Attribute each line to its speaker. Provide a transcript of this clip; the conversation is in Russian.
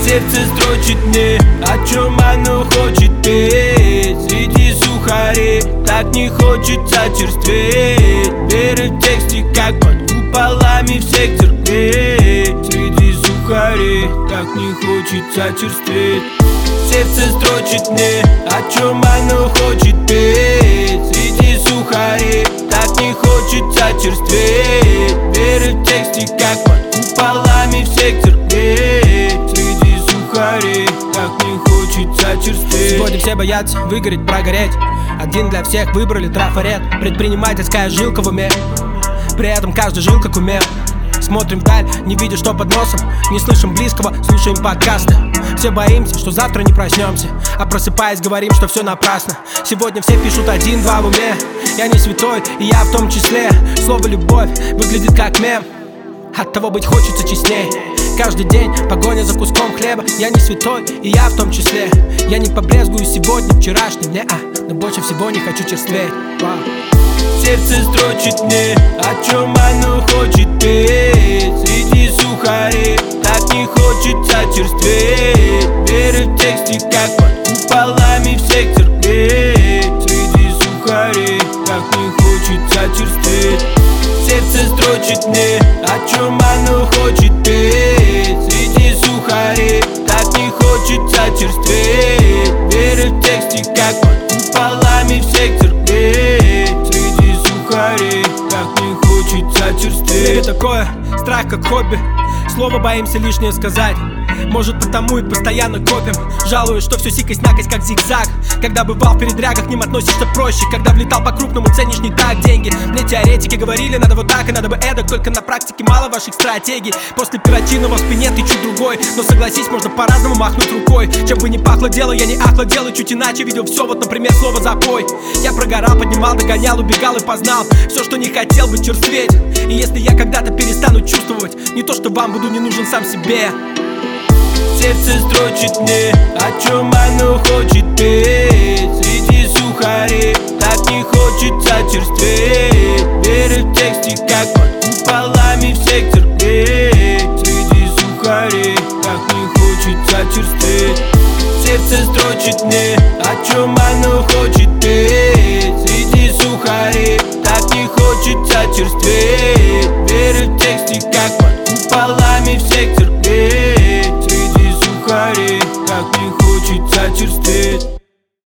Speaker 1: Сердце строчит мне, о чем оно хочет петь. Среди сухарей так не хочется черстветь. Веры в тексте, как под куполами всех церквей. Среди сухарей так не хочется черстветь. Сердце строчит мне, о чем оно хочет петь. Среди сухарей так не хочется черстветь. Веры в тексте, как под куполами всех церквей. Среди сухарей так не хочется черстветь.
Speaker 2: Сегодня все боятся выгореть, прогореть. Один для всех выбрали трафарет. Предпринимательская жилка в уме. При этом каждый жил как умел. Смотрим вдаль, не видя, что под носом. Не слышим близкого, слушаем подкасты. Все боимся, что завтра не проснемся. А просыпаясь, говорим, что все напрасно. Сегодня все пишут один-два в уме. Я не святой, и я в том числе. Слово «любовь» выглядит как мем. Оттого быть хочется честней. Каждый день погоня за куском хлеба. Я не святой, и я в том числе. Я не побрезгую сегодня, вчерашним, но больше всего не хочу черстветь.
Speaker 1: Сердце строчит мне, о чем оно хочет петь. Среди сухарей так не хочется черстветь. Веры в тексте, как под куполами всех церквей. Среди сухарей так не хочется черстветь. Сердце строчит мне, о чем оно хочет петь. Среди сухарей так не хочется черстветь. Веры в тексте, как под куполами всех церквей. Среди сухарей так не хочется черстветь.
Speaker 2: Или такое, страх как хобби. Слово боимся лишнее сказать. Может потому и постоянно копим. Жалуюсь, что все сикость-накость как зигзаг. Когда бывал в передрягах, к ним относишься проще. Когда влетал по-крупному, ценишь не так деньги. Мне теоретики говорили, надо вот так и надо бы эдак. Только на практике мало ваших стратегий. После пиротинова в спине ты чуть другой. Но согласись, можно по-разному махнуть рукой. Чем бы ни пахло дело, я не ахло делаю чуть иначе. Видел все, вот, например, слово «запой». Я прогорал, поднимал, догонял, убегал и познал все, что не хотел бы черстветь. И если я когда-то перестану чувствовать, не то, что вам буду не нужен сам себе.
Speaker 1: Сердце строчит мне, о чем оно хочет петь. Среди сухарей так не хочется черстветь. Веры в тексте, как под куполами всех церквей. Среди сухарей так не хочется черстветь. Сердце строчит мне, о чем оно хочет